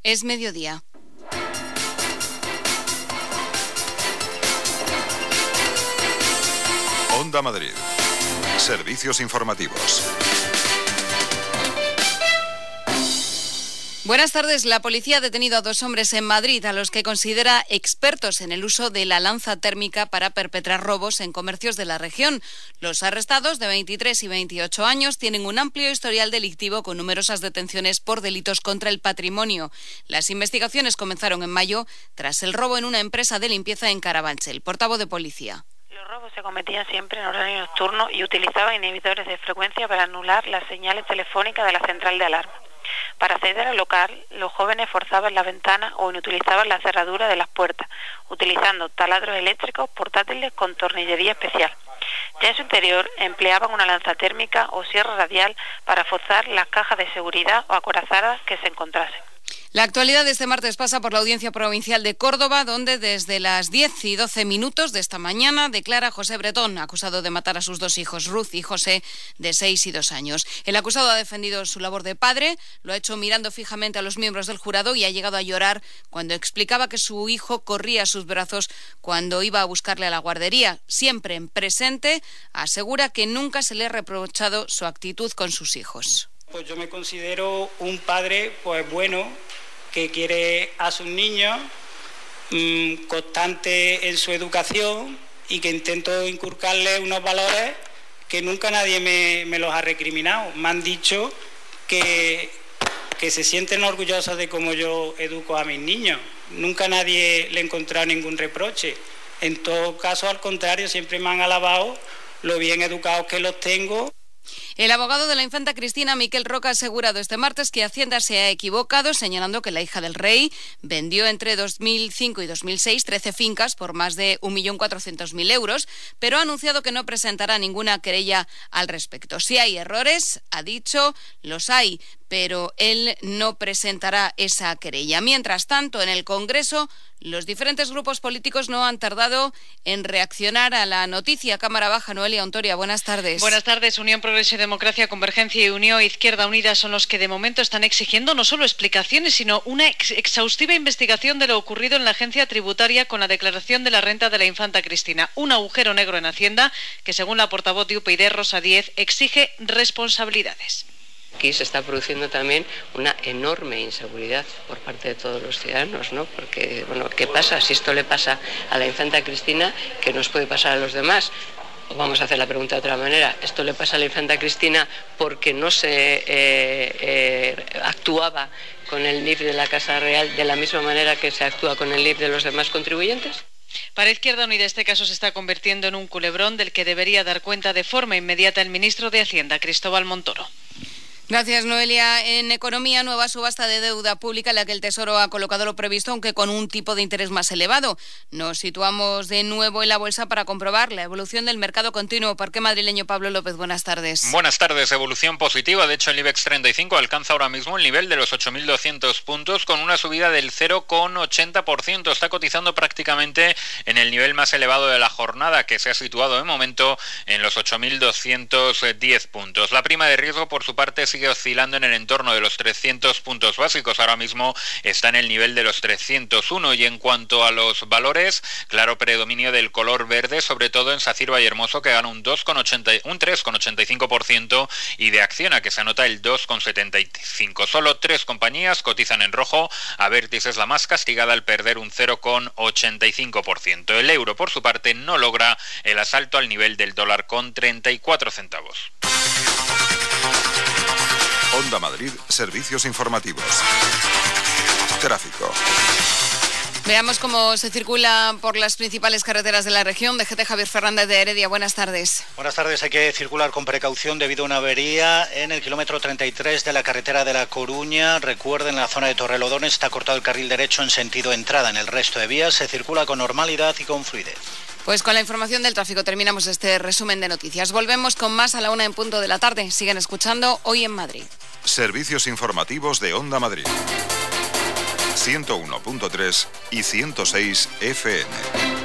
Es mediodía. Onda Madrid. Servicios informativos. Buenas tardes. La policía ha detenido a 2 hombres en Madrid a los que considera expertos en el uso de la lanza térmica para perpetrar robos en comercios de la región. Los arrestados, de 23 y 28 años, tienen un amplio historial delictivo con numerosas detenciones por delitos contra el patrimonio. Las investigaciones comenzaron en mayo tras el robo en una empresa de limpieza en Carabanchel. Portavoz de policía. Los robos se cometían siempre en horario nocturno y utilizaban inhibidores de frecuencia para anular las señales telefónicas de la central de alarma. Para acceder al local, los jóvenes forzaban las ventanas o inutilizaban la cerradura de las puertas, utilizando taladros eléctricos portátiles con tornillería especial. Ya en su interior empleaban una lanza térmica o sierra radial para forzar las cajas de seguridad o acorazadas que se encontrasen. La actualidad de este martes pasa por la Audiencia Provincial de Córdoba, donde desde las 10 y 12 minutos de esta mañana declara José Bretón, acusado de matar a sus 2 hijos, Ruth y José, de 6 y 2 años. El acusado ha defendido su labor de padre, lo ha hecho mirando fijamente a los miembros del jurado y ha llegado a llorar cuando explicaba que su hijo corría a sus brazos cuando iba a buscarle a la guardería. Siempre en presente, asegura que nunca se le ha reprochado su actitud con sus hijos. Pues yo me considero un padre bueno, que quiere a sus niños, constante en su educación y que intento inculcarles unos valores que nunca nadie me los ha recriminado. Me han dicho que se sienten orgullosos de cómo yo educo a mis niños. Nunca nadie le ha encontrado ningún reproche. En todo caso, al contrario, siempre me han alabado lo bien educados que los tengo. El abogado de la infanta Cristina, Miquel Roca, ha asegurado este martes que Hacienda se ha equivocado, señalando que la hija del rey vendió entre 2005 y 2006 13 fincas por más de 1.400.000 euros, pero ha anunciado que no presentará ninguna querella al respecto. Si hay errores, ha dicho, los hay, pero él no presentará esa querella. Mientras tanto, en el Congreso, los diferentes grupos políticos no han tardado en reaccionar a la noticia. Cámara Baja, Noelia Ontoria, buenas tardes. Buenas tardes. Unión Progreso y Democracia, Convergencia y Unión e Izquierda Unida son los que de momento están exigiendo no solo explicaciones, sino una exhaustiva investigación de lo ocurrido en la agencia tributaria con la declaración de la renta de la infanta Cristina. Un agujero negro en Hacienda que, según la portavoz de UPyD, Rosa Díez, exige responsabilidades. Aquí se está produciendo también una enorme inseguridad por parte de todos los ciudadanos, ¿no? Porque, ¿qué pasa? Si esto le pasa a la infanta Cristina, ¿qué nos puede pasar a los demás? O vamos a hacer la pregunta de otra manera. ¿Esto le pasa a la infanta Cristina porque no se actuaba con el NIF de la Casa Real de la misma manera que se actúa con el NIF de los demás contribuyentes? Para Izquierda Unida, este caso se está convirtiendo en un culebrón del que debería dar cuenta de forma inmediata el ministro de Hacienda, Cristóbal Montoro. Gracias, Noelia. En economía, nueva subasta de deuda pública en la que el Tesoro ha colocado lo previsto, aunque con un tipo de interés más elevado. Nos situamos de nuevo en la bolsa para comprobar la evolución del mercado continuo. Parque madrileño, Pablo López, buenas tardes. Buenas tardes. Evolución positiva. De hecho, el IBEX 35 alcanza ahora mismo el nivel de los 8.200 puntos con una subida del 0,80%. Está cotizando prácticamente en el nivel más elevado de la jornada, que se ha situado de momento en los 8.210 puntos. La prima de riesgo, por su parte, sigue oscilando en el entorno de los 300 puntos básicos. Ahora mismo está en el nivel de los 301. Y en cuanto a los valores, claro predominio del color verde, sobre todo en SACIR Vallehermoso, que gana un 3,85%, y de Acciona, que se anota el 2,75%. Solo 3 compañías cotizan en rojo. Abertis es la más castigada al perder un 0,85%. El euro, por su parte, no logra el asalto al nivel del dólar con 34 centavos. Onda Madrid, servicios informativos. Tráfico. Veamos cómo se circula por las principales carreteras de la región. DGT Javier Fernández de Heredia, buenas tardes. Buenas tardes. Hay que circular con precaución debido a una avería en el kilómetro 33 de la carretera de La Coruña. Recuerden, la zona de Torrelodones está cortado el carril derecho en sentido entrada. En el resto de vías se circula con normalidad y con fluidez. Pues con la información del tráfico terminamos este resumen de noticias. Volvemos con más a la 1 en punto de la tarde. Siguen escuchando Hoy en Madrid. Servicios informativos de Onda Madrid. 101.3 y 106 FM.